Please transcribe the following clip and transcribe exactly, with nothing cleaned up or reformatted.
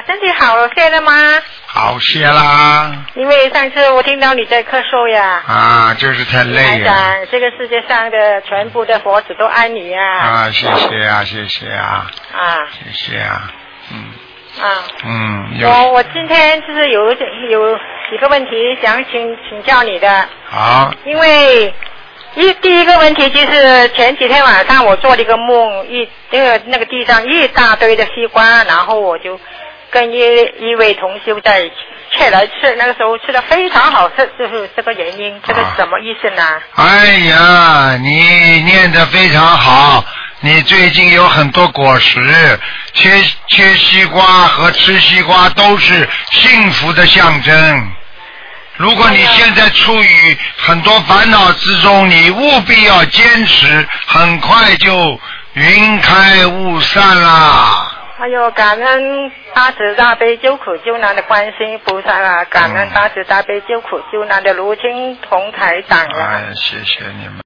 啊，身体好些了吗？ 好些啦。 因为上次我听到你在咳嗽呀。 啊，就是太累了。 这个世界上的全部的佛子都爱你啊。 啊，谢谢啊，谢谢啊。 啊。 谢谢啊，嗯。 啊。 嗯。 我我今天就是有有几个问题想请请教你的。 好。 因为一第一个问题就是前几天晚上我做了一个梦，一那个那个地上一大堆的西瓜，然后我就跟一一位同修在切来吃，那个时候吃的非常好吃，就是这个原因，这个什么意思呢？ 哎呀，你念得非常好，你最近有很多果实，切切西瓜和吃西瓜都是幸福的象征。如果你现在处于很多烦恼之中，你务必要坚持，很快就云开雾散啦。 还有感恩大慈大悲救苦救难的观世音菩萨啊，感恩大慈大悲救苦救难的卢清彤台长啊。 哎，谢谢你们。